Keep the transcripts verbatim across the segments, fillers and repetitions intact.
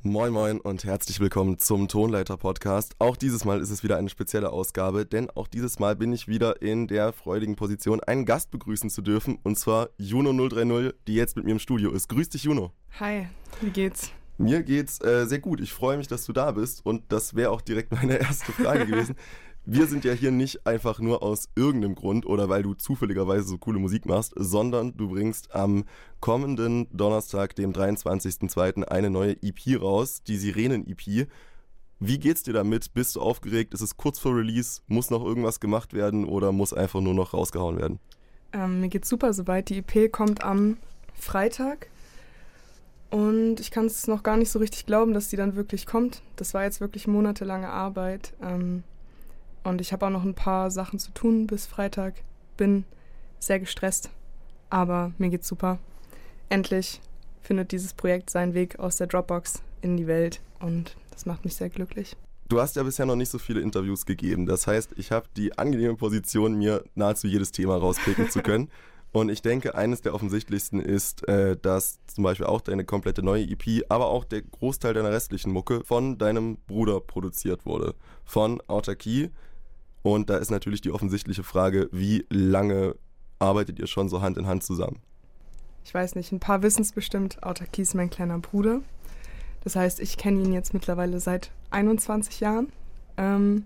Moin Moin und herzlich willkommen zum Tonleiter-Podcast. Auch dieses Mal ist es wieder eine spezielle Ausgabe, denn auch dieses Mal bin ich wieder in der freudigen Position, einen Gast begrüßen zu dürfen, und zwar Juno null drei null, die jetzt mit mir im Studio ist. Grüß dich, Juno. Hi, wie geht's? Mir geht's äh, sehr gut. Ich freue mich, dass du da bist, und das wäre auch direkt meine erste Frage gewesen. Wir sind ja hier nicht einfach nur aus irgendeinem Grund oder weil du zufälligerweise so coole Musik machst, sondern du bringst am kommenden Donnerstag, dem dreiundzwanzigsten zweiten eine neue E P raus, die Sirenen-E P. Wie geht's dir damit? Bist du aufgeregt? Ist es kurz vor Release? Muss noch irgendwas gemacht werden oder muss einfach nur noch rausgehauen werden? Ähm, mir geht's super soweit. Die E P kommt am Freitag und ich kann es noch gar nicht so richtig glauben, dass die dann wirklich kommt. Das war jetzt wirklich monatelange Arbeit. Ähm, Und ich habe auch noch ein paar Sachen zu tun bis Freitag. Bin sehr gestresst, aber mir geht's super. Endlich findet dieses Projekt seinen Weg aus der Dropbox in die Welt und das macht mich sehr glücklich. Du hast ja bisher noch nicht so viele Interviews gegeben. Das heißt, ich habe die angenehme Position, mir nahezu jedes Thema rauspicken zu können. Und ich denke, eines der offensichtlichsten ist, äh, dass zum Beispiel auch deine komplette neue E P, aber auch der Großteil deiner restlichen Mucke von deinem Bruder produziert wurde. Von Autarkie. Und da ist natürlich die offensichtliche Frage, wie lange arbeitet ihr schon so Hand in Hand zusammen? Ich weiß nicht, ein paar wissen es bestimmt. Autarkie ist mein kleiner Bruder. Das heißt, ich kenne ihn jetzt mittlerweile seit einundzwanzig Jahren. Ähm,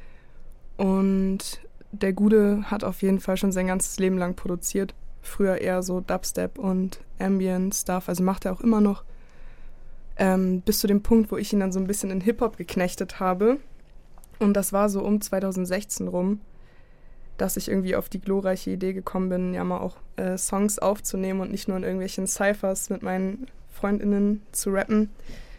und der Gude hat auf jeden Fall schon sein ganzes Leben lang produziert. Früher eher so Dubstep und Ambient Stuff, also macht er auch immer noch. Ähm, bis zu dem Punkt, wo ich ihn dann so ein bisschen in Hip-Hop geknechtet habe. Und das war so um zweitausendsechzehn rum, dass ich irgendwie auf die glorreiche Idee gekommen bin, ja mal auch äh, Songs aufzunehmen und nicht nur in irgendwelchen Cyphers mit meinen FreundInnen zu rappen.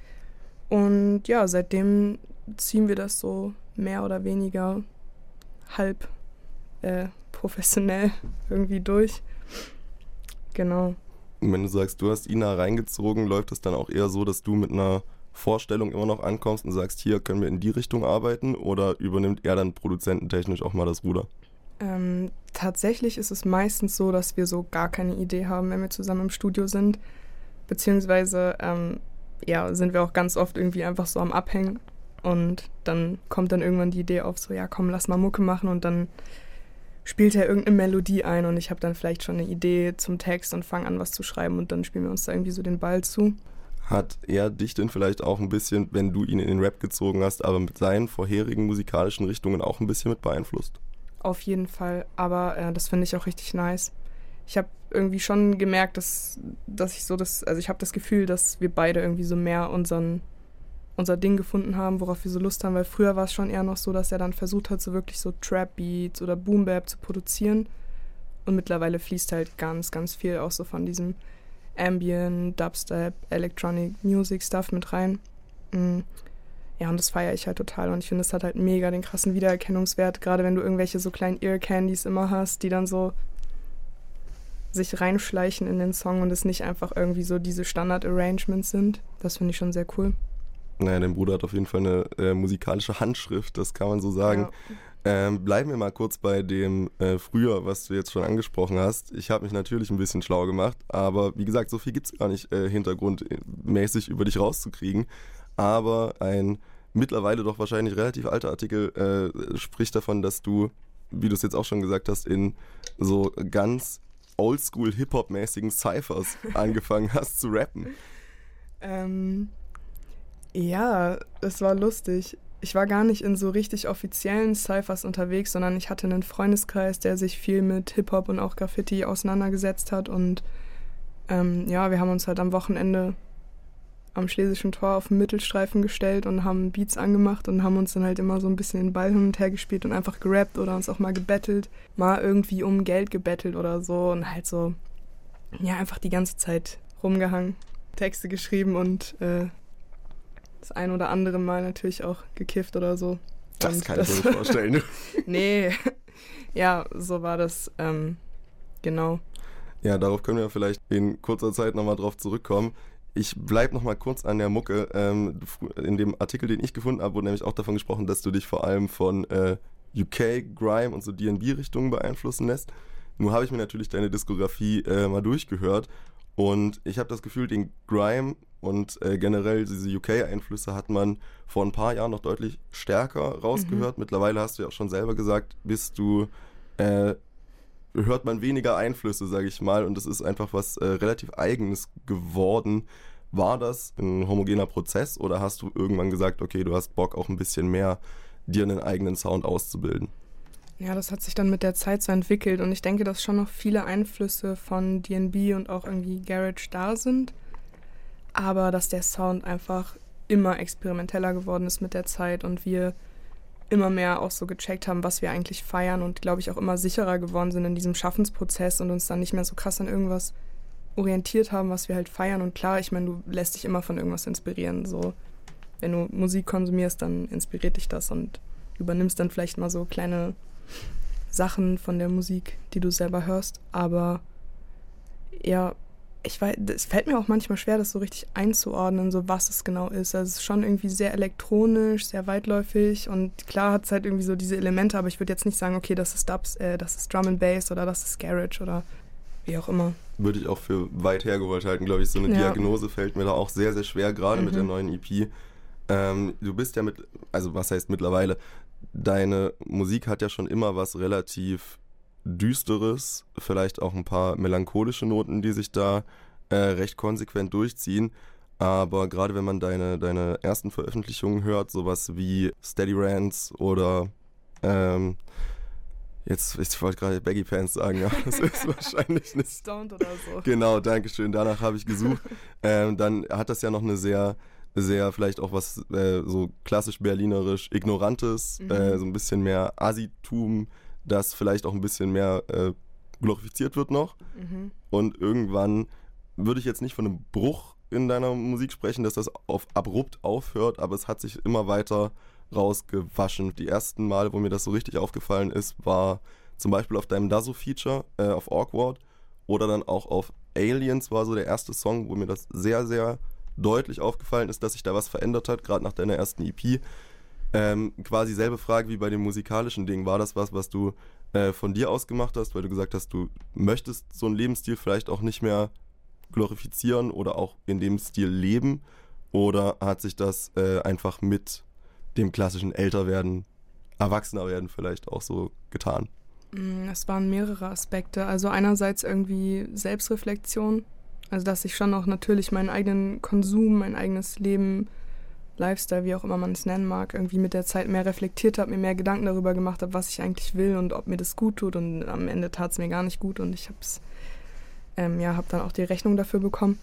Und ja, seitdem ziehen wir das so mehr oder weniger halb äh, professionell irgendwie durch. Genau. Und wenn du sagst, du hast ihn da reingezogen, läuft es dann auch eher so, dass du mit einer Vorstellung immer noch ankommst und sagst, hier können wir in die Richtung arbeiten, oder übernimmt er dann produzententechnisch auch mal das Ruder? Ähm, tatsächlich ist es meistens so, dass wir so gar keine Idee haben, wenn wir zusammen im Studio sind. Beziehungsweise ähm, ja, sind wir auch ganz oft irgendwie einfach so am Abhängen und dann kommt dann irgendwann die Idee auf, so ja komm, lass mal Mucke machen, und dann spielt er irgendeine Melodie ein und ich habe dann vielleicht schon eine Idee zum Text und fange an, was zu schreiben, und dann spielen wir uns da irgendwie so den Ball zu. Hat er dich denn vielleicht auch ein bisschen, wenn du ihn in den Rap gezogen hast, aber mit seinen vorherigen musikalischen Richtungen auch ein bisschen mit beeinflusst? Auf jeden Fall, aber äh, das finde ich auch richtig nice. Ich habe irgendwie schon gemerkt, dass, dass ich so das, also ich habe das Gefühl, dass wir beide irgendwie so mehr unseren, unser Ding gefunden haben, worauf wir so Lust haben, weil früher war es schon eher noch so, dass er dann versucht hat, so wirklich so Trap-Beats oder Boom-Bap zu produzieren, und mittlerweile fließt halt ganz, ganz viel auch so von diesem Ambient, Dubstep, Electronic Music Stuff mit rein. Ja, und das feiere ich halt total, und ich finde, es hat halt mega den krassen Wiedererkennungswert, gerade wenn du irgendwelche so kleinen Ear-Candies immer hast, die dann so sich reinschleichen in den Song und es nicht einfach irgendwie so diese Standard-Arrangements sind. Das finde ich schon sehr cool. Naja, dein Bruder hat auf jeden Fall eine äh, musikalische Handschrift, das kann man so sagen. Ja. Ähm, bleiben wir mal kurz bei dem äh, früher, was du jetzt schon angesprochen hast. Ich habe mich natürlich ein bisschen schlau gemacht, aber wie gesagt, so viel gibt es gar nicht äh, hintergrundmäßig über dich rauszukriegen. Aber ein mittlerweile doch wahrscheinlich relativ alter Artikel äh, spricht davon, dass du, wie du es jetzt auch schon gesagt hast, in so ganz oldschool-Hip-Hop-mäßigen Cyphers angefangen hast zu rappen. Ähm, ja, es war lustig. Ich war gar nicht in so richtig offiziellen Cyphers unterwegs, sondern ich hatte einen Freundeskreis, der sich viel mit Hip-Hop und auch Graffiti auseinandergesetzt hat. Und ähm, ja, wir haben uns halt am Wochenende am Schlesischen Tor auf den Mittelstreifen gestellt und haben Beats angemacht und haben uns dann halt immer so ein bisschen den Ball hin und her gespielt und einfach gerappt oder uns auch mal gebettelt, mal irgendwie um Geld gebettelt oder so, und halt so, ja, einfach die ganze Zeit rumgehangen, Texte geschrieben und äh, das ein oder andere Mal natürlich auch gekifft oder so. Das und kann ich mir nicht vorstellen. Nee, ja, so war das, ähm, genau. Ja, darauf können wir vielleicht in kurzer Zeit nochmal drauf zurückkommen. Ich bleibe nochmal kurz an der Mucke. Ähm, in dem Artikel, den ich gefunden habe, wurde nämlich auch davon gesprochen, dass du dich vor allem von äh, U K, Grime und so D and B-Richtungen beeinflussen lässt. Nun habe ich mir natürlich deine Diskografie äh, mal durchgehört Und ich habe das Gefühl, den Grime und äh, generell diese U K-Einflüsse hat man vor ein paar Jahren noch deutlich stärker rausgehört. Mhm. Mittlerweile hast du ja auch schon selber gesagt, bist du, äh, hört man weniger Einflüsse, sage ich mal. Und es ist einfach was äh, relativ Eigenes geworden. War das ein homogener Prozess oder hast du irgendwann gesagt, okay, du hast Bock auch ein bisschen mehr, dir einen eigenen Sound auszubilden? Ja, das hat sich dann mit der Zeit so entwickelt und ich denke, dass schon noch viele Einflüsse von D and B und auch irgendwie Garage da sind, aber dass der Sound einfach immer experimenteller geworden ist mit der Zeit und wir immer mehr auch so gecheckt haben, was wir eigentlich feiern und, glaube ich, auch immer sicherer geworden sind in diesem Schaffensprozess und uns dann nicht mehr so krass an irgendwas orientiert haben, was wir halt feiern. Und klar, ich meine, du lässt dich immer von irgendwas inspirieren, so wenn du Musik konsumierst, dann inspiriert dich das und übernimmst dann vielleicht mal so kleine Sachen von der Musik, die du selber hörst, aber ja, ich weiß, es fällt mir auch manchmal schwer, das so richtig einzuordnen, so was es genau ist. Also es ist schon irgendwie sehr elektronisch, sehr weitläufig und klar hat es halt irgendwie so diese Elemente, aber ich würde jetzt nicht sagen, okay, das ist Dubs, äh, das ist Drum and Bass oder das ist Garage oder wie auch immer. Würde ich auch für weit hergeholt halten, glaube ich. So eine ja. Diagnose fällt mir da auch sehr, sehr schwer, gerade mhm. mit der neuen E P. Ähm, du bist ja mit, also was heißt mittlerweile, deine Musik hat ja schon immer was relativ Düsteres, vielleicht auch ein paar melancholische Noten, die sich da äh, recht konsequent durchziehen. Aber gerade wenn man deine, deine ersten Veröffentlichungen hört, sowas wie Steady Rants oder ähm, jetzt, ich wollte gerade Baggy Pants sagen, ja, das ist wahrscheinlich nicht. Stoned oder so. Genau, danke schön, danach habe ich gesucht. ähm, dann hat das ja noch eine sehr sehr vielleicht auch was äh, so klassisch berlinerisch Ignorantes, mhm. äh, so ein bisschen mehr Asitum, das vielleicht auch ein bisschen mehr äh, glorifiziert wird noch. Mhm. Und irgendwann würde ich jetzt nicht von einem Bruch in deiner Musik sprechen, dass das auf abrupt aufhört, aber es hat sich immer weiter rausgewaschen. Die ersten Male, wo mir das so richtig aufgefallen ist, war zum Beispiel auf deinem Dazo-Feature äh, auf Awkward oder dann auch auf Aliens war so der erste Song, wo mir das sehr, sehr deutlich aufgefallen ist, dass sich da was verändert hat, gerade nach deiner ersten E P. Ähm, quasi selbe Frage wie bei dem musikalischen Ding. War das was, was du äh, von dir aus gemacht hast, weil du gesagt hast, du möchtest so einen Lebensstil vielleicht auch nicht mehr glorifizieren oder auch in dem Stil leben? Oder hat sich das äh, einfach mit dem klassischen Älterwerden, Erwachsenerwerden vielleicht auch so getan? Es waren mehrere Aspekte. Also einerseits irgendwie Selbstreflexion. Also dass ich schon auch natürlich meinen eigenen Konsum, mein eigenes Leben, Lifestyle, wie auch immer man es nennen mag, irgendwie mit der Zeit mehr reflektiert habe, mir mehr Gedanken darüber gemacht habe, was ich eigentlich will und ob mir das gut tut. Und am Ende tat es mir gar nicht gut und ich habe es, ähm, ja, habe dann auch die Rechnung dafür bekommen.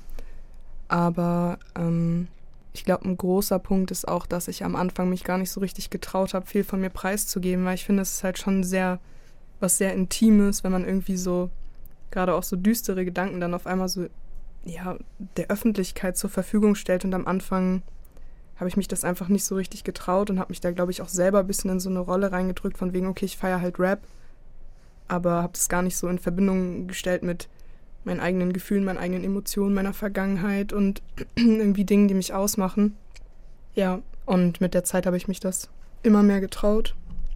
Aber ähm, ich glaube, ein großer Punkt ist auch, dass ich am Anfang mich gar nicht so richtig getraut habe, viel von mir preiszugeben, weil ich finde, es ist halt schon sehr, was sehr Intimes, wenn man irgendwie so, gerade auch so düstere Gedanken dann auf einmal so ja, der Öffentlichkeit zur Verfügung stellt und am Anfang habe ich mich das einfach nicht so richtig getraut und habe mich da, glaube ich, auch selber ein bisschen in so eine Rolle reingedrückt von wegen, okay, ich feiere halt Rap, aber habe das gar nicht so in Verbindung gestellt mit meinen eigenen Gefühlen, meinen eigenen Emotionen, meiner Vergangenheit und irgendwie Dingen, die mich ausmachen. Ja, und mit der Zeit habe ich mich das immer mehr getraut.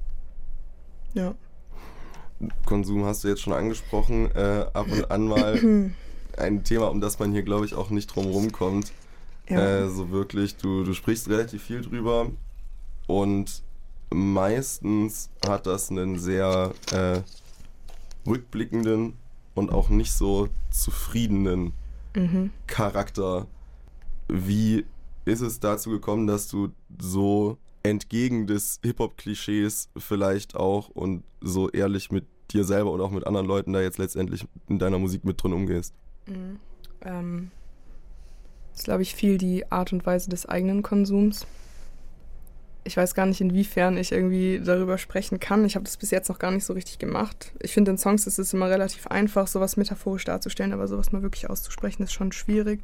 Ja. Konsum hast du jetzt schon angesprochen, äh, ab und an mal ein Thema, um das man hier, glaube ich, auch nicht drum rumkommt. Ja. Äh, so wirklich, du, du sprichst relativ viel drüber und meistens hat das einen sehr äh, rückblickenden und auch nicht so zufriedenen mhm. Charakter. Wie ist es dazu gekommen, dass du so entgegen des Hip-Hop-Klischees vielleicht auch und so ehrlich mit dir selber und auch mit anderen Leuten da jetzt letztendlich in deiner Musik mit drin umgehst? Mhm. Ähm, das ist, glaube ich, viel die Art und Weise des eigenen Konsums. Ich weiß gar nicht, inwiefern ich irgendwie darüber sprechen kann. Ich habe das bis jetzt noch gar nicht so richtig gemacht. Ich finde, in Songs ist es immer relativ einfach, sowas metaphorisch darzustellen, aber sowas mal wirklich auszusprechen, ist schon schwierig.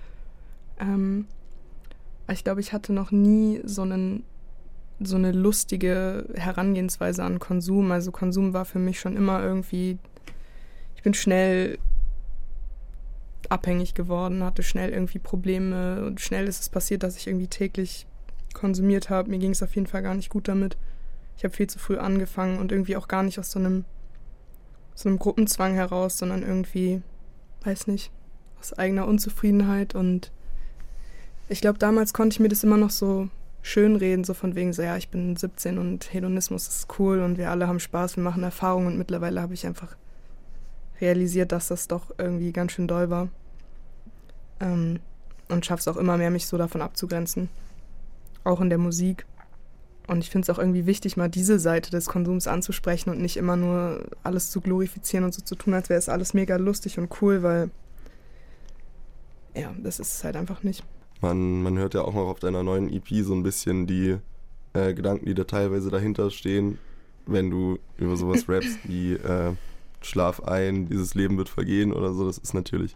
Ähm, ich glaube, ich hatte noch nie so einen so eine lustige Herangehensweise an Konsum. Also Konsum war für mich schon immer irgendwie, ich bin schnell abhängig geworden, hatte schnell irgendwie Probleme und schnell ist es passiert, dass ich irgendwie täglich konsumiert habe. Mir ging es auf jeden Fall gar nicht gut damit. Ich habe viel zu früh angefangen und irgendwie auch gar nicht aus so einem, so einem Gruppenzwang heraus, sondern irgendwie, weiß nicht, aus eigener Unzufriedenheit. Und ich glaube, damals konnte ich mir das immer noch so schönreden, so von wegen so, ja, ich bin siebzehn und Hedonismus ist cool und wir alle haben Spaß, wir machen Erfahrungen. Und mittlerweile habe ich einfach realisiert, dass das doch irgendwie ganz schön doll war. Ähm, und schaffe es auch immer mehr, mich so davon abzugrenzen. Auch in der Musik. Und ich finde es auch irgendwie wichtig, mal diese Seite des Konsums anzusprechen und nicht immer nur alles zu glorifizieren und so zu tun, als wäre es alles mega lustig und cool, weil ja, das ist es halt einfach nicht. Man, man hört ja auch noch auf deiner neuen E P so ein bisschen die äh, Gedanken, die da teilweise dahinter stehen, wenn du über sowas rappst wie äh, Schlaf ein, dieses Leben wird vergehen oder so. Das ist natürlich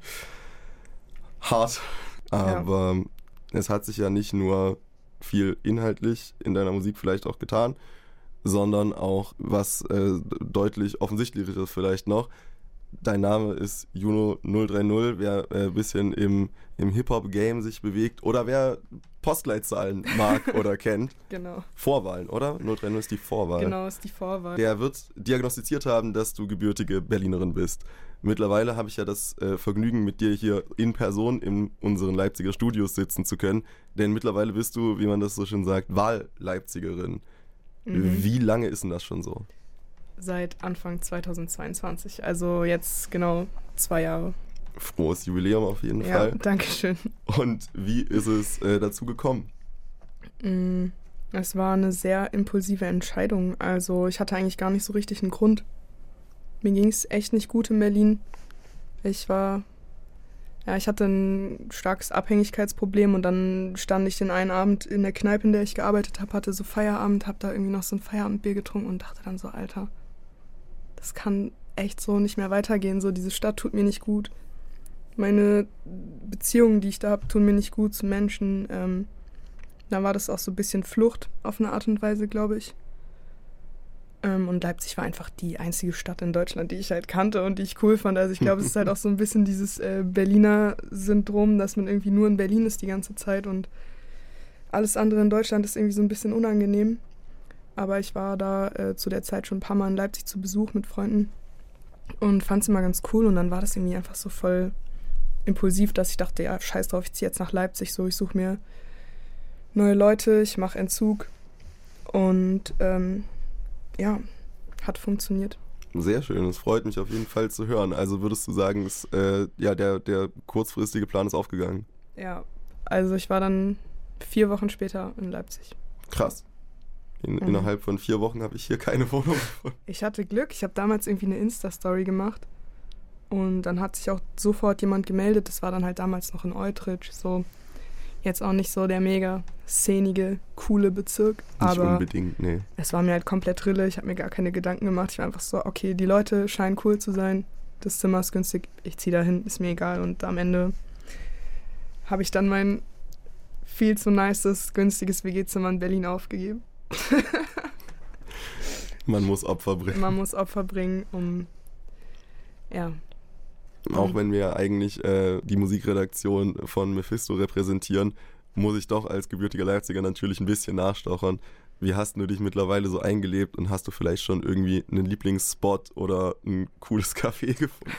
hart, aber ja. Es hat sich ja nicht nur viel inhaltlich in deiner Musik vielleicht auch getan, sondern auch was äh, deutlich offensichtlicheres vielleicht noch. Dein Name ist Juno null drei null, wer ein äh, bisschen im, im Hip-Hop-Game sich bewegt oder wer Postleitzahlen mag oder kennt. Genau. Vorwahlen, oder? null drei null ist die Vorwahl. Genau, ist die Vorwahl. Der wird diagnostiziert haben, dass du gebürtige Berlinerin bist. Mittlerweile habe ich ja das äh, Vergnügen, mit dir hier in Person in unseren Leipziger Studios sitzen zu können, denn mittlerweile bist du, wie man das so schön sagt, Wahl-Leipzigerin. Mhm. Wie lange ist denn das schon so? Seit Anfang zweitausendzweiundzwanzig, also jetzt genau zwei Jahre. Frohes Jubiläum auf jeden ja, Fall. Ja, danke schön. Und wie ist es äh, dazu gekommen? Mm, es war eine sehr impulsive Entscheidung, also ich hatte eigentlich gar nicht so richtig einen Grund. Mir ging es echt nicht gut in Berlin. Ich war, ja, ich hatte ein starkes Abhängigkeitsproblem und dann stand ich den einen Abend in der Kneipe, in der ich gearbeitet habe, hatte so Feierabend, habe da irgendwie noch so ein Feierabendbier getrunken und dachte dann so, Alter, das kann echt so nicht mehr weitergehen, so diese Stadt tut mir nicht gut. Meine Beziehungen, die ich da habe, tun mir nicht gut zu Menschen. Ähm, dann war das auch so ein bisschen Flucht auf eine Art und Weise, glaube ich. Und Leipzig war einfach die einzige Stadt in Deutschland, die ich halt kannte und die ich cool fand. Also ich glaube, es ist halt auch so ein bisschen dieses äh, Berliner Syndrom, dass man irgendwie nur in Berlin ist die ganze Zeit und alles andere in Deutschland ist irgendwie so ein bisschen unangenehm. Aber ich war da äh, zu der Zeit schon ein paar Mal in Leipzig zu Besuch mit Freunden und fand es immer ganz cool. Und dann war das irgendwie einfach so voll impulsiv, dass ich dachte, ja, scheiß drauf, ich ziehe jetzt nach Leipzig, so, ich suche mir neue Leute, ich mache Entzug und ähm, ja, hat funktioniert. Sehr schön, es freut mich auf jeden Fall zu hören. Also würdest du sagen, ist, äh, ja, der, der kurzfristige Plan ist aufgegangen? Ja, also ich war dann vier Wochen später in Leipzig. Krass. In, mhm. Innerhalb von vier Wochen habe ich hier keine Wohnung gefunden. Ich hatte Glück, ich habe damals irgendwie eine Insta-Story gemacht und dann hat sich auch sofort jemand gemeldet. Das war dann halt damals noch in Eutrich, so jetzt auch nicht so der mega szenige, coole Bezirk. Nicht aber unbedingt, nee. Es war mir halt komplett Rille, ich habe mir gar keine Gedanken gemacht. Ich war einfach so, okay, die Leute scheinen cool zu sein, das Zimmer ist günstig, ich ziehe da hin, ist mir egal. Und am Ende habe ich dann mein viel zu nices, günstiges W G-Zimmer in Berlin aufgegeben. Man muss Opfer bringen. Man muss Opfer bringen, um, ja. Auch wenn wir eigentlich äh, die Musikredaktion von Mephisto repräsentieren, muss ich doch als gebürtiger Leipziger natürlich ein bisschen nachstochern. Wie hast du dich mittlerweile so eingelebt und hast du vielleicht schon irgendwie einen Lieblingsspot oder ein cooles Café gefunden?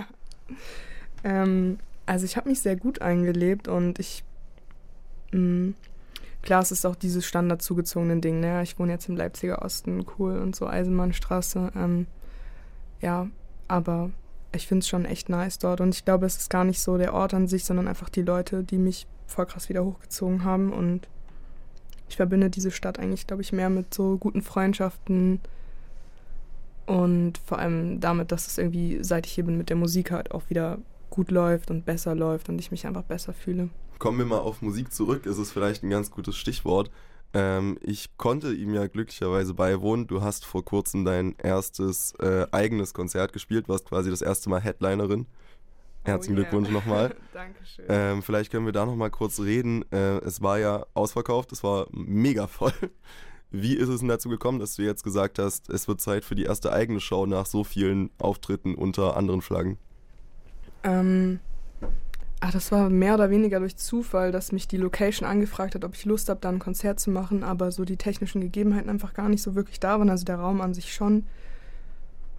ähm, also ich habe mich sehr gut eingelebt und ich, mh, klar, es ist auch dieses Standard zugezogene Ding, ne? Ich wohne jetzt im Leipziger Osten, cool und so, Eisenbahnstraße, ähm, ja, aber ich finde es schon echt nice dort und ich glaube, es ist gar nicht so der Ort an sich, sondern einfach die Leute, die mich voll krass wieder hochgezogen haben und ich verbinde diese Stadt eigentlich, glaube ich, mehr mit so guten Freundschaften und vor allem damit, dass es irgendwie, seit ich hier bin, mit der Musik halt auch wieder gut läuft und besser läuft und ich mich einfach besser fühle. Kommen wir mal auf Musik zurück, es ist vielleicht ein ganz gutes Stichwort. Ähm, ich konnte ihm ja glücklicherweise beiwohnen. Du hast vor kurzem dein erstes äh, eigenes Konzert gespielt, warst quasi das erste Mal Headlinerin. Herzlichen oh yeah. Glückwunsch nochmal. Dankeschön. Ähm, vielleicht können wir da nochmal kurz reden. Äh, es war ja ausverkauft, es war mega voll. Wie ist es denn dazu gekommen, dass du jetzt gesagt hast, es wird Zeit für die erste eigene Show nach so vielen Auftritten unter anderen Flaggen? Ähm, ach, das war mehr oder weniger durch Zufall, dass mich die Location angefragt hat, ob ich Lust habe, da ein Konzert zu machen, aber so die technischen Gegebenheiten einfach gar nicht so wirklich da waren, also der Raum an sich schon.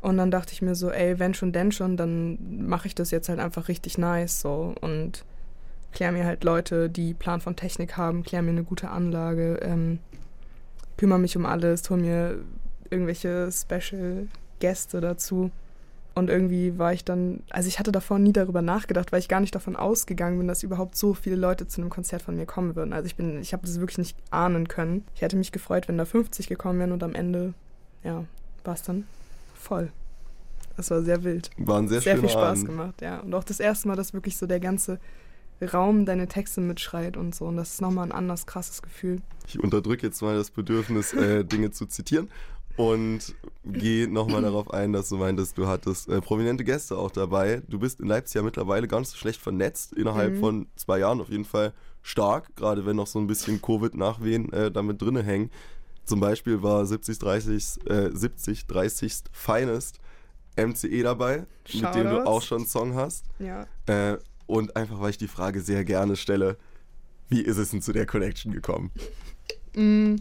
Und dann dachte ich mir so, ey, wenn schon, denn schon, dann mache ich das jetzt halt einfach richtig nice so und klär mir halt Leute, die Plan von Technik haben, klär mir eine gute Anlage, ähm, kümmere mich um alles, hol mir irgendwelche Special-Gäste dazu. Und irgendwie war ich dann, also ich hatte davor nie darüber nachgedacht, weil ich gar nicht davon ausgegangen bin, dass überhaupt so viele Leute zu einem Konzert von mir kommen würden. Also ich bin, ich habe das wirklich nicht ahnen können. Ich hätte mich gefreut, wenn da fünfzig gekommen wären und am Ende, ja, war es dann voll. Das war sehr wild. War ein sehr, sehr viel Spaß Abend. gemacht, ja. Und auch das erste Mal, dass wirklich so der ganze Raum deine Texte mitschreit und so. Und das ist nochmal ein anders krasses Gefühl. Ich unterdrücke jetzt mal das Bedürfnis, äh, Dinge zu zitieren. Und gehe nochmal darauf ein, dass du meintest, du hattest äh, prominente Gäste auch dabei. Du bist in Leipzig ja mittlerweile gar nicht so schlecht vernetzt, innerhalb mhm. von zwei Jahren auf jeden Fall stark, gerade wenn noch so ein bisschen Covid-Nachwehen äh, damit drinne hängen. Zum Beispiel war siebzig dreißig, äh, siebzig dreißig Finest M C E dabei, Shoutouts. Mit dem du auch schon einen Song hast. Ja. Äh, und einfach, weil ich die Frage sehr gerne stelle, wie ist es denn zu der Connection gekommen? Mhm.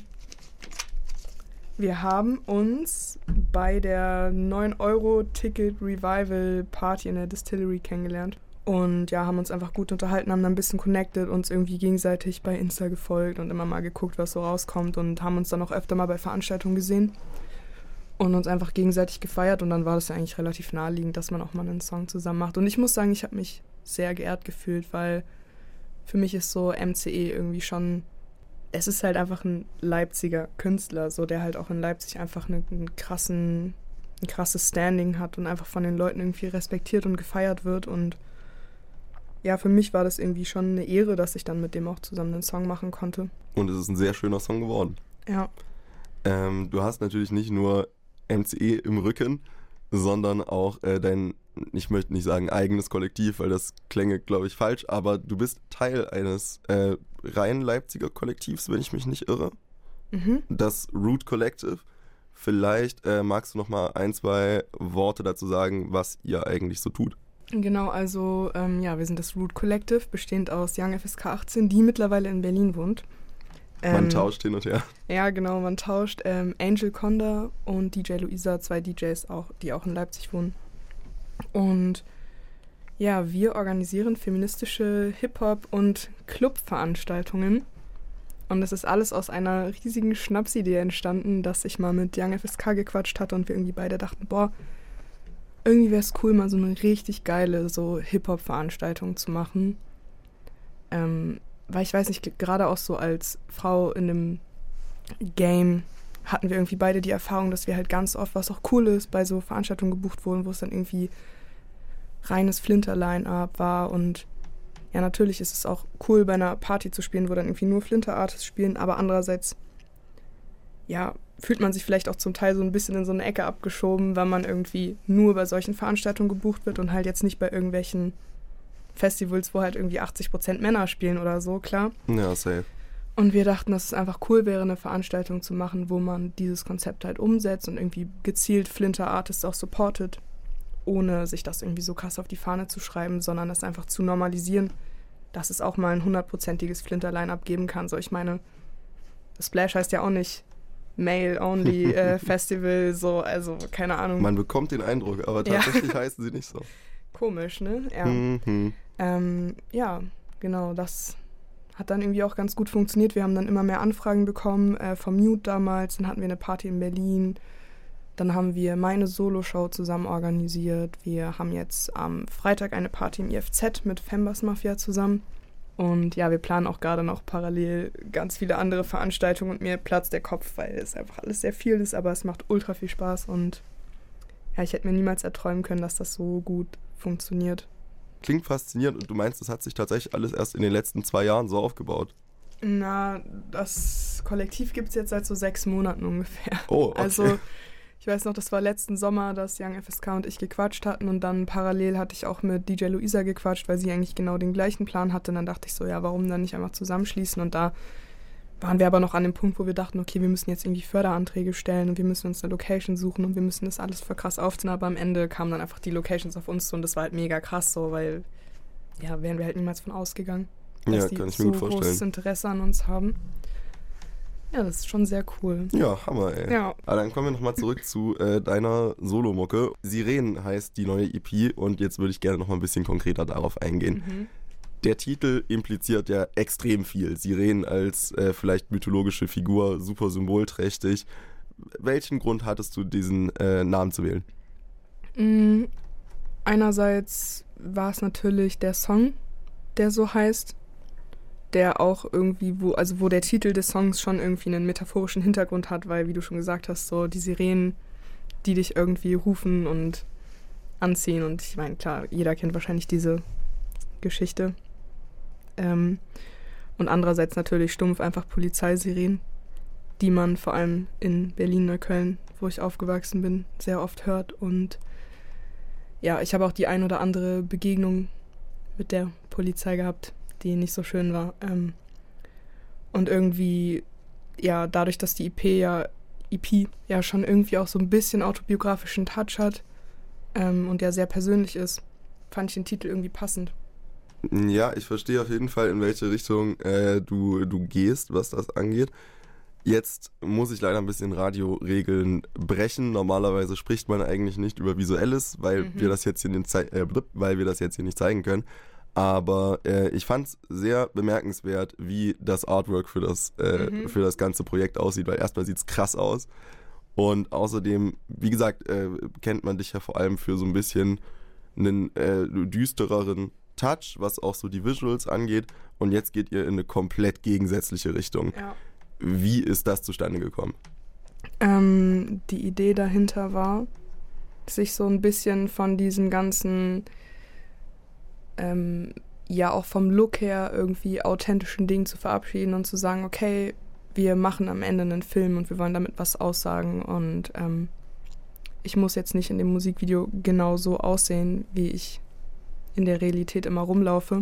Wir haben uns bei der neun Euro Ticket Revival Party in der Distillery kennengelernt. Und ja, haben uns einfach gut unterhalten, haben dann ein bisschen connected, uns irgendwie gegenseitig bei Insta gefolgt und immer mal geguckt, was so rauskommt und haben uns dann auch öfter mal bei Veranstaltungen gesehen und uns einfach gegenseitig gefeiert. Und dann war das ja eigentlich relativ naheliegend, dass man auch mal einen Song zusammen macht. Und ich muss sagen, ich habe mich sehr geehrt gefühlt, weil für mich ist so M C E irgendwie schon... Es ist halt einfach ein Leipziger Künstler, so der halt auch in Leipzig einfach einen, einen krassen, ein krasses Standing hat und einfach von den Leuten irgendwie respektiert und gefeiert wird. Und ja, für mich war das irgendwie schon eine Ehre, dass ich dann mit dem auch zusammen einen Song machen konnte. Und es ist ein sehr schöner Song geworden. Ja. Ähm, du hast natürlich nicht nur M C E im Rücken, sondern auch äh, dein, ich möchte nicht sagen eigenes Kollektiv, weil das klänge, glaube ich, falsch, aber du bist Teil eines äh, rein Leipziger Kollektivs, wenn ich mich nicht irre. Mhm. Das Root Collective. Vielleicht äh, magst du noch mal ein, zwei Worte dazu sagen, was ihr eigentlich so tut. Genau, also ähm, ja, wir sind das Root Collective, bestehend aus Young F S K achtzehn, die mittlerweile in Berlin wohnt. Ähm, man tauscht hin und her. Ja, genau, man tauscht. Ähm, Angel Conda und D J Luisa, zwei D Js, auch, die auch in Leipzig wohnen. Und ja, wir organisieren feministische Hip-Hop- und Club-Veranstaltungen. Und das ist alles aus einer riesigen Schnapsidee entstanden, dass ich mal mit Young F S K gequatscht hatte und wir irgendwie beide dachten, boah, irgendwie wäre es cool, mal so eine richtig geile so Hip-Hop-Veranstaltung zu machen. Ähm, weil ich weiß nicht, gerade auch so als Frau in einem Game hatten wir irgendwie beide die Erfahrung, dass wir halt ganz oft, was auch cool ist, bei so Veranstaltungen gebucht wurden, wo es dann irgendwie reines Flinter-Line-Up war. Und ja, natürlich ist es auch cool, bei einer Party zu spielen, wo dann irgendwie nur Flinter-Artists spielen, aber andererseits, ja, fühlt man sich vielleicht auch zum Teil so ein bisschen in so eine Ecke abgeschoben, weil man irgendwie nur bei solchen Veranstaltungen gebucht wird und halt jetzt nicht bei irgendwelchen Festivals, wo halt irgendwie achtzig Prozent Männer spielen oder so, klar. Ja, safe. Und wir dachten, dass es einfach cool wäre, eine Veranstaltung zu machen, wo man dieses Konzept halt umsetzt und irgendwie gezielt Flinter-Artists auch supportet, ohne sich das irgendwie so krass auf die Fahne zu schreiben, sondern das einfach zu normalisieren, dass es auch mal ein hundertprozentiges Flinter-Line-Up geben kann. So, ich meine, das Splash heißt ja auch nicht Male-Only äh, Festival, so, also keine Ahnung. Man bekommt den Eindruck, aber tatsächlich ja. heißen sie nicht so. Komisch, ne? Ja. Mhm. Ähm, ja, genau, das hat dann irgendwie auch ganz gut funktioniert. Wir haben dann immer mehr Anfragen bekommen, äh, vom Mute damals, dann hatten wir eine Party in Berlin, dann haben wir meine Solo-Show zusammen organisiert. Wir haben jetzt am Freitag eine Party im I F Z mit Fembas Mafia zusammen. Und ja, wir planen auch gerade noch parallel ganz viele andere Veranstaltungen und mir platzt der Kopf, weil es einfach alles sehr viel ist, aber es macht ultra viel Spaß und ja, ich hätte mir niemals erträumen können, dass das so gut funktioniert. Klingt faszinierend und du meinst, das hat sich tatsächlich alles erst in den letzten zwei Jahren so aufgebaut? Na, das Kollektiv gibt es jetzt seit so sechs Monaten ungefähr. Oh, okay. Also ich weiß noch, das war letzten Sommer, dass Young F S K und ich gequatscht hatten und dann parallel hatte ich auch mit D J Luisa gequatscht, weil sie eigentlich genau den gleichen Plan hatte. Und dann dachte ich so, ja, warum dann nicht einfach zusammenschließen? Und da waren wir aber noch an dem Punkt, wo wir dachten, okay, wir müssen jetzt irgendwie Förderanträge stellen und wir müssen uns eine Location suchen und wir müssen das alles für krass aufziehen. Aber am Ende kamen dann einfach die Locations auf uns zu und das war halt mega krass so, weil, ja, wären wir halt niemals von ausgegangen, dass ja, die kann ich mir so gut vorstellen. großes Interesse an uns haben. Ja, das ist schon sehr cool. Ja, Hammer, ey. Ja. Aber dann kommen wir nochmal zurück zu äh, deiner Solomucke. Sirenen heißt die neue E P und jetzt würde ich gerne nochmal ein bisschen konkreter darauf eingehen. Mhm. Der Titel impliziert ja extrem viel. Sirenen als äh, vielleicht mythologische Figur, super symbolträchtig. Welchen Grund hattest du, diesen äh, Namen zu wählen? Mhm. Einerseits war es natürlich der Song, der so heißt, der auch irgendwie, wo, also wo der Titel des Songs schon irgendwie einen metaphorischen Hintergrund hat, weil, wie du schon gesagt hast, so die Sirenen, die dich irgendwie rufen und anziehen. Und ich meine, klar, jeder kennt wahrscheinlich diese Geschichte. Ähm, und andererseits natürlich stumpf einfach Polizeisirenen, die man vor allem in Berlin-Neukölln, wo ich aufgewachsen bin, sehr oft hört. Und ja, ich habe auch die ein oder andere Begegnung mit der Polizei gehabt, die nicht so schön war. Ähm, und irgendwie, ja, dadurch, dass die E P ja, E P ja schon irgendwie auch so ein bisschen autobiografischen Touch hat ähm, und ja sehr persönlich ist, fand ich den Titel irgendwie passend. Ja, ich verstehe auf jeden Fall, in welche Richtung äh, du, du gehst, was das angeht. Jetzt muss ich leider ein bisschen Radioregeln brechen. Normalerweise spricht man eigentlich nicht über Visuelles, weil mhm. wir das jetzt hier nicht zei- äh, weil wir das jetzt hier nicht zeigen können. Aber äh, ich fand es sehr bemerkenswert, wie das Artwork für das, äh, mhm. für das ganze Projekt aussieht, weil erstmal sieht es krass aus. Und außerdem, wie gesagt, äh, kennt man dich ja vor allem für so ein bisschen einen äh, düstereren Touch, was auch so die Visuals angeht. Und jetzt geht ihr in eine komplett gegensätzliche Richtung. Ja. Wie ist das zustande gekommen? Ähm, die Idee dahinter war, sich so ein bisschen von diesem ganzen, ähm, ja auch vom Look her irgendwie authentischen Ding zu verabschieden und zu sagen, okay, wir machen am Ende einen Film und wir wollen damit was aussagen und ähm, ich muss jetzt nicht in dem Musikvideo genau so aussehen, wie ich in der Realität immer rumlaufe.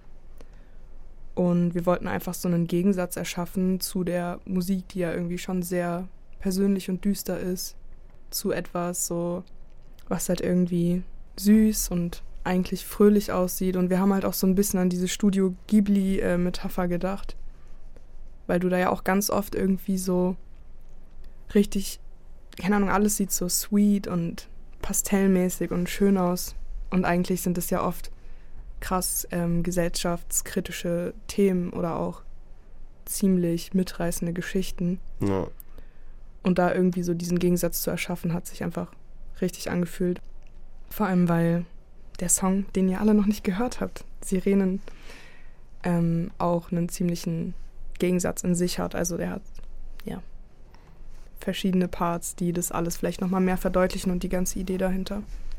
Und wir wollten einfach so einen Gegensatz erschaffen zu der Musik, die ja irgendwie schon sehr persönlich und düster ist, zu etwas so, was halt irgendwie süß und eigentlich fröhlich aussieht. Und wir haben halt auch so ein bisschen an diese Studio Ghibli-Metapher gedacht, weil du da ja auch ganz oft irgendwie so richtig, keine Ahnung, alles sieht so sweet und pastellmäßig und schön aus. Und eigentlich sind es ja oft krass ähm, gesellschaftskritische Themen oder auch ziemlich mitreißende Geschichten. Ja. Und da irgendwie so diesen Gegensatz zu erschaffen, hat sich einfach richtig angefühlt. Vor allem, weil der Song, den ihr alle noch nicht gehört habt, Sirenen, ähm, auch einen ziemlichen Gegensatz in sich hat. Also der hat, ja, verschiedene Parts, die das alles vielleicht nochmal mehr verdeutlichen und die ganze Idee dahinter.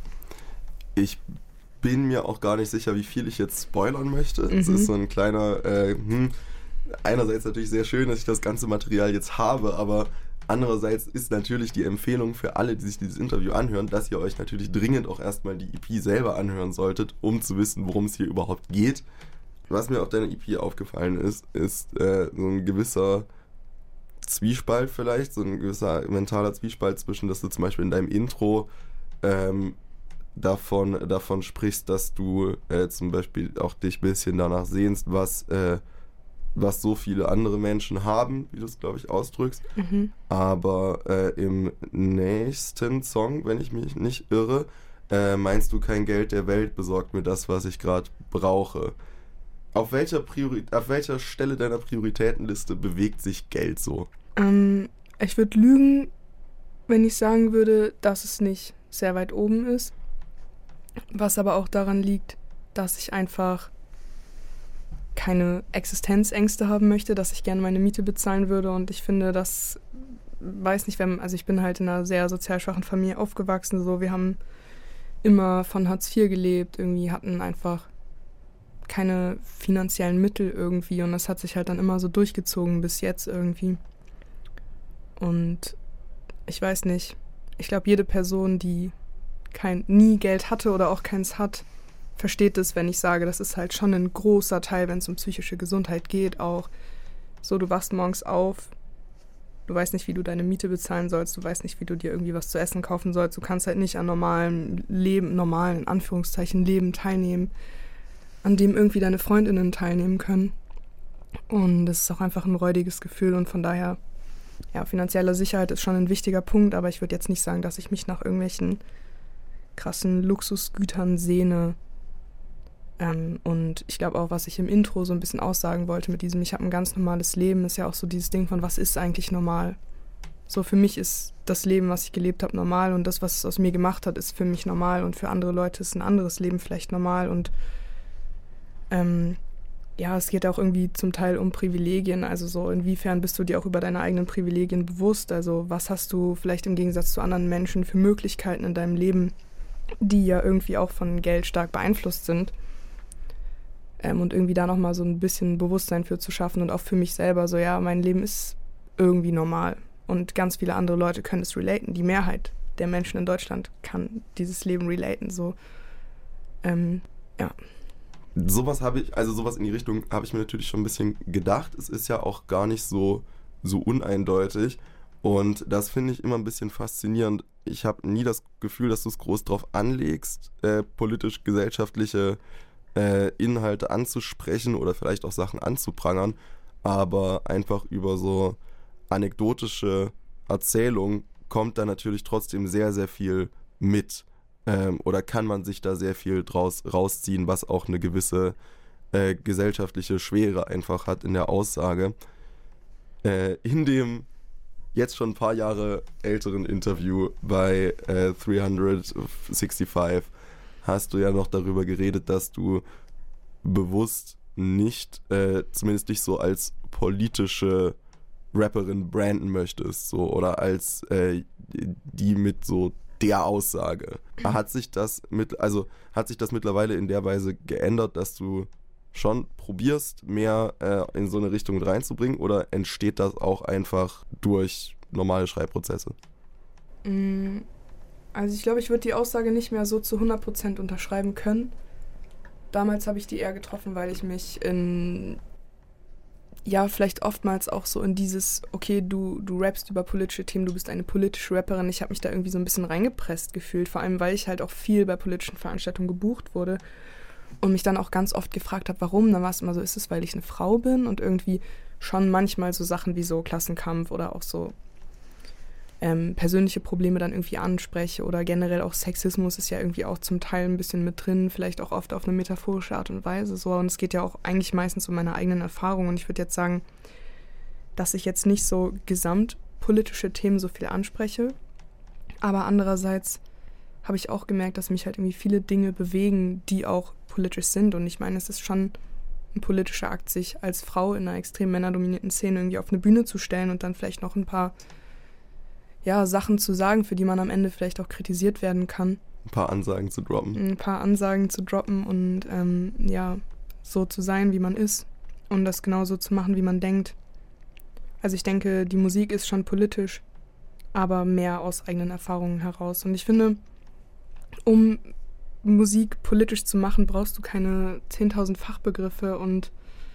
Ich bin mir auch gar nicht sicher, wie viel ich jetzt spoilern möchte. Es Mhm. ist so ein kleiner, äh, hm, einerseits natürlich sehr schön, dass ich das ganze Material jetzt habe, aber andererseits ist natürlich die Empfehlung für alle, die sich dieses Interview anhören, dass ihr euch natürlich dringend auch erstmal die E P selber anhören solltet, um zu wissen, worum es hier überhaupt geht. Was mir auf deiner E P aufgefallen ist, ist äh, so ein gewisser Zwiespalt vielleicht, so ein gewisser mentaler Zwiespalt zwischen, dass du zum Beispiel in deinem Intro ähm, davon, davon sprichst, dass du äh, zum Beispiel auch dich ein bisschen danach sehnst, was, äh, was so viele andere Menschen haben, wie du es, glaube ich, ausdrückst. Mhm. Aber äh, im nächsten Song, wenn ich mich nicht irre, äh, meinst du, kein Geld der Welt besorgt mir das, was ich gerade brauche. Auf welcher, Priori- auf welcher Stelle deiner Prioritätenliste bewegt sich Geld so? Ähm, ich würde lügen, wenn ich sagen würde, dass es nicht sehr weit oben ist. Was aber auch daran liegt, dass ich einfach keine Existenzängste haben möchte, dass ich gerne meine Miete bezahlen würde. Und ich finde, das weiß nicht, wenn, also ich bin halt in einer sehr sozial schwachen Familie aufgewachsen. So, wir haben immer von Hartz vier gelebt, irgendwie hatten einfach keine finanziellen Mittel irgendwie. Und das hat sich halt dann immer so durchgezogen bis jetzt irgendwie. Und ich weiß nicht, ich glaube, jede Person, die kein, nie Geld hatte oder auch keins hat, versteht es, wenn ich sage, das ist halt schon ein großer Teil, wenn es um psychische Gesundheit geht, auch so, du wachst morgens auf, du weißt nicht, wie du deine Miete bezahlen sollst, du weißt nicht, wie du dir irgendwie was zu essen kaufen sollst, du kannst halt nicht an normalem Leben, normalen, in Anführungszeichen, Leben teilnehmen, an dem irgendwie deine FreundInnen teilnehmen können. Und das ist auch einfach ein räudiges Gefühl und von daher ja, finanzielle Sicherheit ist schon ein wichtiger Punkt, aber ich würde jetzt nicht sagen, dass ich mich nach irgendwelchen krassen Luxusgütern sehne. Ähm, und ich glaube auch, was ich im Intro so ein bisschen aussagen wollte mit diesem, ich habe ein ganz normales Leben, ist ja auch so dieses Ding von, was ist eigentlich normal? So, für mich ist das Leben, was ich gelebt habe, normal und das, was es aus mir gemacht hat, ist für mich normal und für andere Leute ist ein anderes Leben vielleicht normal und ähm, ja, es geht auch irgendwie zum Teil um Privilegien, also so inwiefern bist du dir auch über deine eigenen Privilegien bewusst, also was hast du vielleicht im Gegensatz zu anderen Menschen für Möglichkeiten in deinem Leben, die ja irgendwie auch von Geld stark beeinflusst sind ähm, und irgendwie da nochmal so ein bisschen Bewusstsein für zu schaffen und auch für mich selber, so ja, mein Leben ist irgendwie normal und ganz viele andere Leute können es relaten, die Mehrheit der Menschen in Deutschland kann dieses Leben relaten, so ähm, ja. Sowas habe ich, also sowas in die Richtung habe ich mir natürlich schon ein bisschen gedacht. Es ist ja auch gar nicht so, so uneindeutig und das finde ich immer ein bisschen faszinierend. Ich habe nie das Gefühl, dass du es groß drauf anlegst, äh, politisch-gesellschaftliche äh, Inhalte anzusprechen oder vielleicht auch Sachen anzuprangern, aber einfach über so anekdotische Erzählung kommt da natürlich trotzdem sehr, sehr viel mit. Ähm, oder kann man sich da sehr viel draus rausziehen, was auch eine gewisse äh, gesellschaftliche Schwere einfach hat in der Aussage. Äh, in dem jetzt schon ein paar Jahre älteren Interview bei äh, dreihundertfünfundsechzig hast du ja noch darüber geredet, dass du bewusst nicht, äh, zumindest nicht so als politische Rapperin branden möchtest, so, oder als äh, die mit so der Aussage. Hat sich das mit, also hat sich das mittlerweile in der Weise geändert, dass du schon probierst, mehr äh, in so eine Richtung mit reinzubringen, oder entsteht das auch einfach durch normale Schreibprozesse? Also ich glaube, ich würde die Aussage nicht mehr so zu hundert Prozent unterschreiben können. Damals habe ich die eher getroffen, weil ich mich in ja, vielleicht oftmals auch so in dieses, okay, du, du rappst über politische Themen, du bist eine politische Rapperin. Ich habe mich da irgendwie so ein bisschen reingepresst gefühlt, vor allem, weil ich halt auch viel bei politischen Veranstaltungen gebucht wurde und mich dann auch ganz oft gefragt habe, warum. Dann war es immer so, ist es, weil ich eine Frau bin und irgendwie schon manchmal so Sachen wie so Klassenkampf oder auch so ähm, persönliche Probleme dann irgendwie anspreche oder generell auch Sexismus ist ja irgendwie auch zum Teil ein bisschen mit drin, vielleicht auch oft auf eine metaphorische Art und Weise so, und es geht ja auch eigentlich meistens um meine eigenen Erfahrungen und ich würde jetzt sagen, dass ich jetzt nicht so gesamtpolitische Themen so viel anspreche, aber andererseits habe ich auch gemerkt, dass mich halt irgendwie viele Dinge bewegen, die auch politisch sind, und ich meine, es ist schon ein politischer Akt, sich als Frau in einer extrem männerdominierten Szene irgendwie auf eine Bühne zu stellen und dann vielleicht noch ein paar ja, Sachen zu sagen, für die man am Ende vielleicht auch kritisiert werden kann. Ein paar Ansagen zu droppen. Ein paar Ansagen zu droppen und ähm, ja, so zu sein, wie man ist und das genauso zu machen, wie man denkt. Also ich denke, die Musik ist schon politisch, aber mehr aus eigenen Erfahrungen heraus. Und ich finde, um Musik politisch zu machen, brauchst du keine zehntausend Fachbegriffe und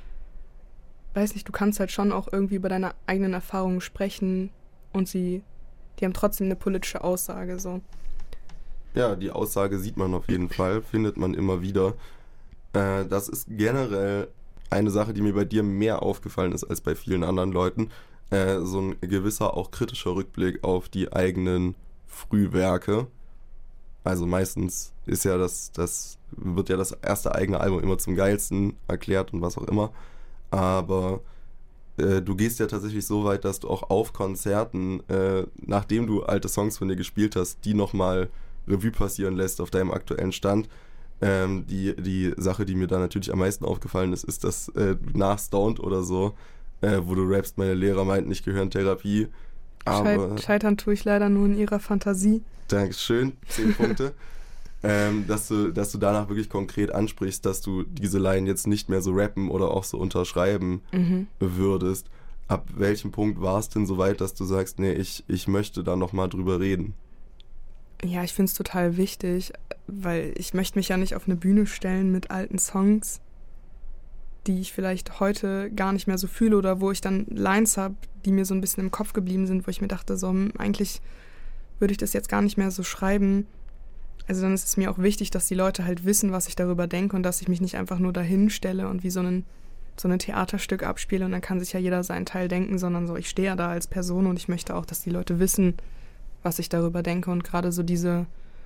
weiß nicht, du kannst halt schon auch irgendwie über deine eigenen Erfahrungen sprechen und sie die haben trotzdem eine politische Aussage, so. Ja, die Aussage sieht man auf jeden Fall, findet man immer wieder. Äh, das ist generell eine Sache, die mir bei dir mehr aufgefallen ist als bei vielen anderen Leuten. Äh, so ein gewisser, auch kritischer Rückblick auf die eigenen Frühwerke. Also meistens ist ja das, das wird ja das erste eigene Album immer zum geilsten erklärt und was auch immer. Aber du gehst ja tatsächlich so weit, dass du auch auf Konzerten, äh, nachdem du alte Songs von dir gespielt hast, die nochmal Revue passieren lässt auf deinem aktuellen Stand. Ähm, die, die Sache, die mir da natürlich am meisten aufgefallen ist, ist, dass äh, nach Stoned oder so, äh, wo du rappst, meine Lehrer meinten, ich gehöre in Therapie. Aber Scheitern tue ich leider nur in ihrer Fantasie. Dankeschön, zehn Punkte. Ähm, dass du, dass du danach wirklich konkret ansprichst, dass du diese Line jetzt nicht mehr so rappen oder auch so unterschreiben mhm. würdest. Ab welchem Punkt war es denn so weit, dass du sagst, nee, ich, ich möchte da nochmal drüber reden? Ja, ich finde es total wichtig, weil ich möchte mich ja nicht auf eine Bühne stellen mit alten Songs, die ich vielleicht heute gar nicht mehr so fühle oder wo ich dann Lines habe, die mir so ein bisschen im Kopf geblieben sind, wo ich mir dachte, so eigentlich würde ich das jetzt gar nicht mehr so schreiben. Also dann ist es mir auch wichtig, dass die Leute halt wissen, was ich darüber denke und dass ich mich nicht einfach nur dahin stelle und wie so einen so ein Theaterstück abspiele und dann kann sich ja jeder seinen Teil denken, sondern so, ich stehe ja da als Person und ich möchte auch, dass die Leute wissen, was ich darüber denke. Und gerade so diese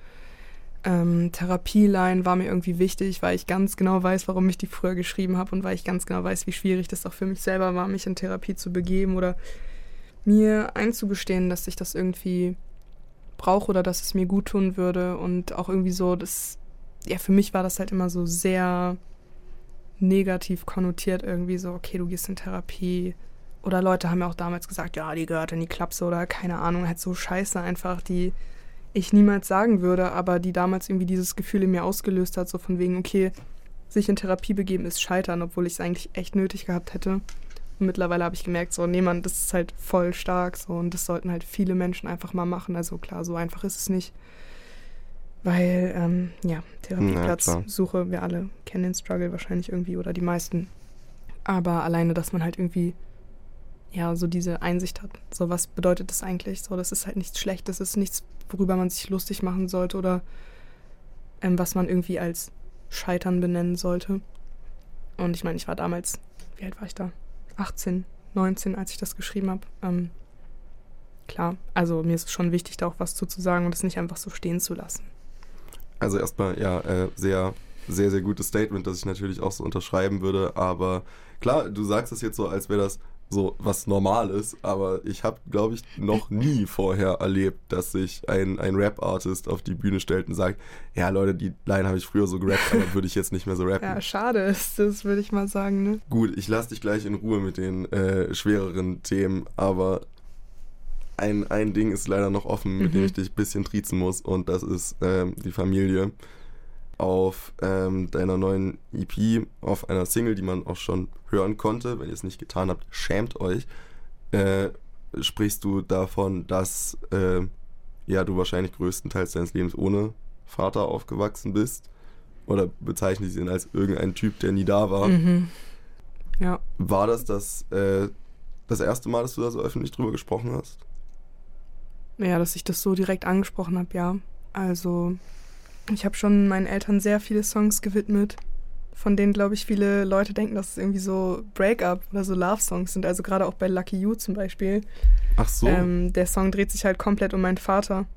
ähm, Therapie-Line war mir irgendwie wichtig, weil ich ganz genau weiß, warum ich die früher geschrieben habe und weil ich ganz genau weiß, wie schwierig das auch für mich selber war, mich in Therapie zu begeben oder mir einzugestehen, dass ich das irgendwie brauche oder dass es mir gut tun würde. Und auch irgendwie so, das, ja, für mich war das halt immer so sehr negativ konnotiert irgendwie so, okay, du gehst in Therapie. Oder Leute haben ja auch damals gesagt, ja, die gehört in die Klapse oder keine Ahnung, halt so Scheiße einfach, die ich niemals sagen würde, aber die damals irgendwie dieses Gefühl in mir ausgelöst hat, so von wegen, okay, sich in Therapie begeben ist scheitern, obwohl ich es eigentlich echt nötig gehabt hätte. Und mittlerweile habe ich gemerkt, so, nee, Mann, das ist halt voll stark so und das sollten halt viele Menschen einfach mal machen. Also klar, so einfach ist es nicht. Weil, ähm, ja, Therapieplatzsuche, ja, wir alle kennen den Struggle wahrscheinlich irgendwie oder die meisten. Aber alleine, dass man halt irgendwie, ja, so diese Einsicht hat. So, was bedeutet das eigentlich? So, das ist halt nichts Schlechtes, das ist nichts, worüber man sich lustig machen sollte oder ähm, was man irgendwie als Scheitern benennen sollte. Und ich meine, ich war damals, wie alt war ich da? achtzehn, neunzehn, als ich das geschrieben habe. Ähm, klar, also mir ist es schon wichtig, da auch was zu, zu sagen und es nicht einfach so stehen zu lassen. Also erstmal, ja, äh, sehr, sehr, sehr gutes Statement, das ich natürlich auch so unterschreiben würde, aber klar, du sagst es jetzt so, als wäre das so was Normales, aber ich habe, glaube ich, noch nie vorher erlebt, dass sich ein, ein Rap-Artist auf die Bühne stellt und sagt, ja Leute, die Line habe ich früher so gerappt, aber würde ich jetzt nicht mehr so rappen. Ja, schade ist das, würde ich mal sagen, ne? Gut, ich lasse dich gleich in Ruhe mit den äh, schwereren Themen, aber Ein, ein Ding ist leider noch offen, mit mhm. dem ich dich ein bisschen triezen muss und das ist ähm, die Familie. Auf ähm, deiner neuen E P, auf einer Single, die man auch schon hören konnte, wenn ihr es nicht getan habt, schämt euch, äh, sprichst du davon, dass äh, ja, du wahrscheinlich größtenteils deines Lebens ohne Vater aufgewachsen bist oder bezeichnest ihn als irgendein Typ, der nie da war. Mhm. Ja. War das das, äh, das erste Mal, dass du da so öffentlich drüber gesprochen hast? Ja, dass ich das so direkt angesprochen habe, ja. Also, ich habe schon meinen Eltern sehr viele Songs gewidmet, von denen, glaube ich, viele Leute denken, dass es irgendwie so Break-up oder so Love-Songs sind. Also gerade auch bei Lucky You zum Beispiel. Ach so. Ähm, der Song dreht sich halt komplett um meinen Vater.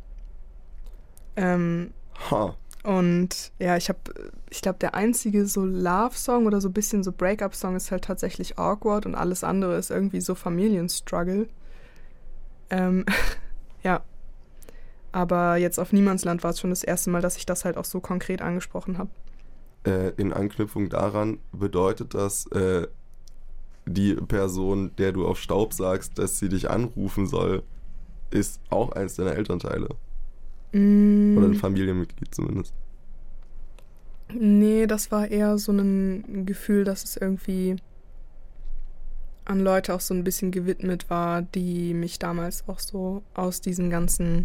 Ähm, ha. Und ja, ich habe, ich glaube, der einzige so Love-Song oder so ein bisschen so Break-up-Song ist halt tatsächlich Awkward und alles andere ist irgendwie so Familienstruggle. Ähm, ja. Aber jetzt auf Niemandsland war es schon das erste Mal, dass ich das halt auch so konkret angesprochen habe. Äh, in Anknüpfung daran bedeutet das, äh, die Person, der du auf Staub sagst, dass sie dich anrufen soll, ist auch eins deiner Elternteile? Mm. Oder ein Familienmitglied zumindest? Nee, das war eher so ein Gefühl, dass es irgendwie an Leute auch so ein bisschen gewidmet war, die mich damals auch so aus diesem ganzen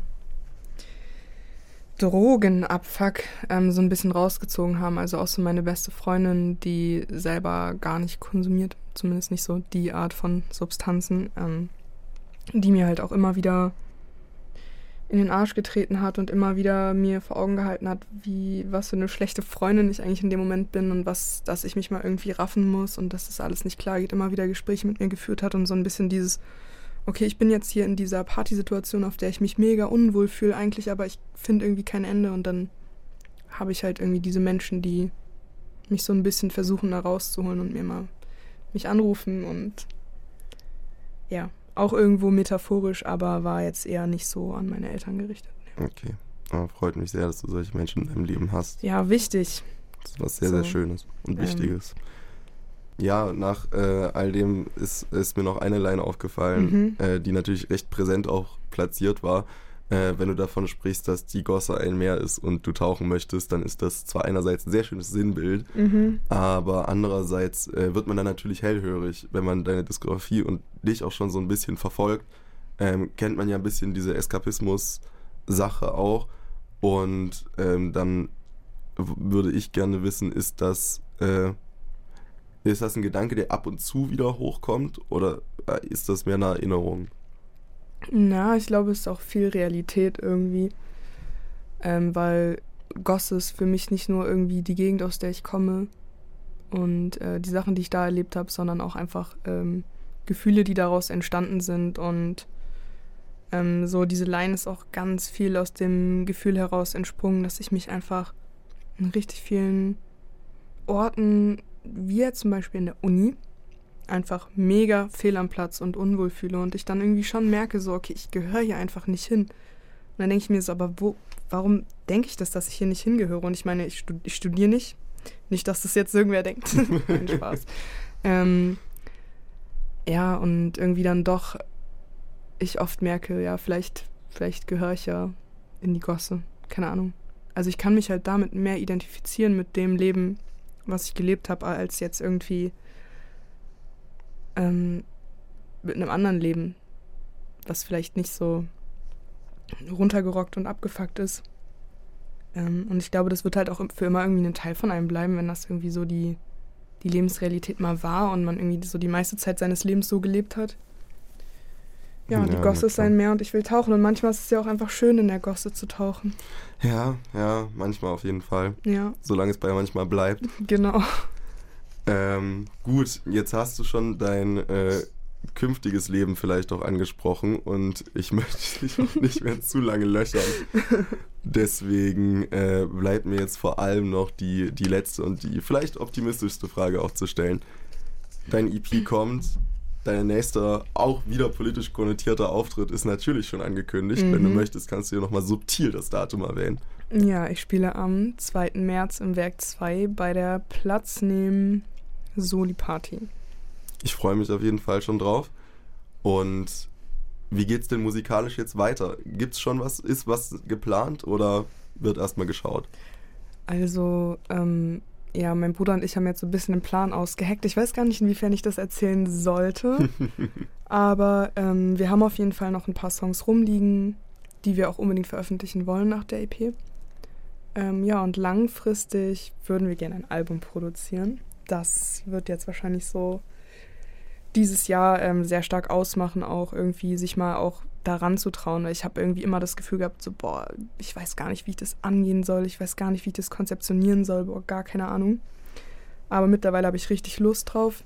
Drogenabfuck ähm, so ein bisschen rausgezogen haben. Also auch so meine beste Freundin, die selber gar nicht konsumiert, zumindest nicht so die Art von Substanzen, ähm, die mir halt auch immer wieder in den Arsch getreten hat und immer wieder mir vor Augen gehalten hat, wie, was für eine schlechte Freundin ich eigentlich in dem Moment bin und was, dass ich mich mal irgendwie raffen muss und dass das alles nicht klar geht, immer wieder Gespräche mit mir geführt hat und so ein bisschen dieses, okay, ich bin jetzt hier in dieser Partysituation, auf der ich mich mega unwohl fühle eigentlich, aber ich finde irgendwie kein Ende und dann habe ich halt irgendwie diese Menschen, die mich so ein bisschen versuchen, da rauszuholen und mir mal mich anrufen und ja, auch irgendwo metaphorisch, aber war jetzt eher nicht so an meine Eltern gerichtet. Okay, aber freut mich sehr, dass du solche Menschen in deinem Leben hast. Ja, wichtig. Das ist was sehr, so. sehr Schönes und ähm. Wichtiges. Ja, nach äh, all dem ist, ist mir noch eine Line aufgefallen, mhm. äh, die natürlich recht präsent auch platziert war. Äh, wenn du davon sprichst, dass die Gosse ein Meer ist und du tauchen möchtest, dann ist das zwar einerseits ein sehr schönes Sinnbild, mhm. aber andererseits äh, wird man dann natürlich hellhörig, wenn man deine Diskografie und dich auch schon so ein bisschen verfolgt. Ähm, kennt man ja ein bisschen diese Eskapismus-Sache auch und ähm, dann w- würde ich gerne wissen, ist das... Äh, Ist das ein Gedanke, der ab und zu wieder hochkommt oder ist das mehr eine Erinnerung? Na, ich glaube, es ist auch viel Realität irgendwie, ähm, weil Gosse ist für mich nicht nur irgendwie die Gegend, aus der ich komme und äh, die Sachen, die ich da erlebt habe, sondern auch einfach ähm, Gefühle, die daraus entstanden sind. Und ähm, so diese Line ist auch ganz viel aus dem Gefühl heraus entsprungen, dass ich mich einfach in richtig vielen Orten, wie jetzt zum Beispiel in der Uni, einfach mega fehl am Platz und unwohl fühle und ich dann irgendwie schon merke, so, okay, ich gehöre hier einfach nicht hin. Und dann denke ich mir so, aber wo, warum denke ich das, dass ich hier nicht hingehöre? Und ich meine, ich, stud- ich studiere nicht. Nicht, dass das jetzt irgendwer denkt. Kein Spaß. ähm, ja, und irgendwie dann doch ich oft merke, ja, vielleicht, vielleicht gehöre ich ja in die Gosse. Keine Ahnung. Also ich kann mich halt damit mehr identifizieren mit dem Leben, was ich gelebt habe, als jetzt irgendwie ähm, mit einem anderen Leben, was vielleicht nicht so runtergerockt und abgefuckt ist. Ähm, und ich glaube, das wird halt auch für immer irgendwie ein Teil von einem bleiben, wenn das irgendwie so die, die Lebensrealität mal war und man irgendwie so die meiste Zeit seines Lebens so gelebt hat. Ja, und die Ja, Gosse na ist ein Meer und ich will tauchen. Und manchmal ist es ja auch einfach schön, in der Gosse zu tauchen. Ja, ja, manchmal auf jeden Fall. Ja, Solange es bei manchmal bleibt. genau. Ähm, gut, jetzt hast du schon dein äh, künftiges Leben vielleicht auch angesprochen und ich möchte dich auch nicht mehr zu lange löchern. Deswegen äh, bleibt mir jetzt vor allem noch die, die letzte und die vielleicht optimistischste Frage auch zu stellen. Dein E P kommt, dein nächster, auch wieder politisch konnotierter Auftritt ist natürlich schon angekündigt. Mhm. Wenn du möchtest, kannst du dir nochmal subtil das Datum erwähnen. Ja, ich spiele am zweiten März im Werk zwei bei der Platznehmen Soli-Party. Ich freue mich auf jeden Fall schon drauf. Und wie geht's denn musikalisch jetzt weiter? Gibt's schon was, ist was geplant oder wird erstmal geschaut? Also, ähm, ja, mein Bruder und ich haben jetzt so ein bisschen den Plan ausgeheckt. Ich weiß gar nicht, inwiefern ich das erzählen sollte. Aber ähm, wir haben auf jeden Fall noch ein paar Songs rumliegen, die wir auch unbedingt veröffentlichen wollen nach der E P. Ähm, ja, und langfristig würden wir gerne ein Album produzieren. Das wird jetzt wahrscheinlich so dieses Jahr ähm, sehr stark ausmachen, auch irgendwie sich mal auch daran zu trauen. Weil ich habe irgendwie immer das Gefühl gehabt, so, boah, ich weiß gar nicht, wie ich das angehen soll. Ich weiß gar nicht, wie ich das konzeptionieren soll. Boah, gar keine Ahnung. Aber mittlerweile habe ich richtig Lust drauf.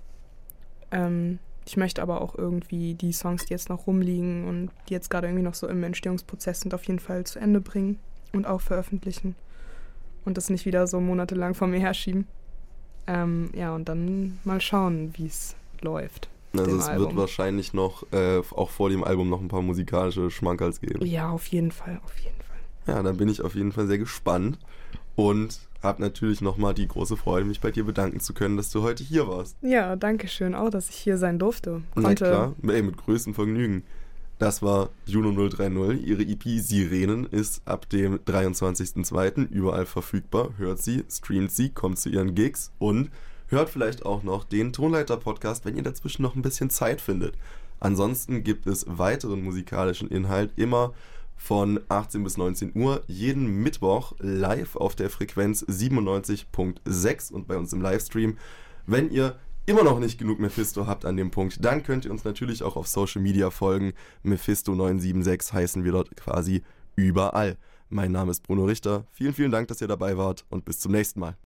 Ähm, ich möchte aber auch irgendwie die Songs, die jetzt noch rumliegen und die jetzt gerade irgendwie noch so im Entstehungsprozess sind, auf jeden Fall zu Ende bringen und auch veröffentlichen. Und das nicht wieder so monatelang vor mir herschieben. Ähm, ja, und dann mal schauen, wie es läuft. Also dem es Album. wird wahrscheinlich noch, äh, auch vor dem Album noch ein paar musikalische Schmankerls geben. Ja, auf jeden Fall, auf jeden Fall. Ja, dann bin ich auf jeden Fall sehr gespannt und habe natürlich nochmal die große Freude, mich bei dir bedanken zu können, dass du heute hier warst. Ja, danke schön auch, dass ich hier sein durfte. Na Konnte. klar, ey, mit größtem Vergnügen. Das war Juno null drei null. Ihre E P Sirenen ist ab dem dreiundzwanzigsten zweiten überall verfügbar. Hört sie, streamt sie, kommt zu ihren Gigs und hört vielleicht auch noch den Tonleiter-Podcast, wenn ihr dazwischen noch ein bisschen Zeit findet. Ansonsten gibt es weiteren musikalischen Inhalt immer von achtzehn bis neunzehn Uhr, jeden Mittwoch live auf der Frequenz siebenundneunzig Komma sechs und bei uns im Livestream. Wenn ihr immer noch nicht genug Mephisto habt an dem Punkt, dann könnt ihr uns natürlich auch auf Social Media folgen. Mephisto neun sieben sechs heißen wir dort quasi überall. Mein Name ist Bruno Richter. Vielen, vielen Dank, dass ihr dabei wart und bis zum nächsten Mal.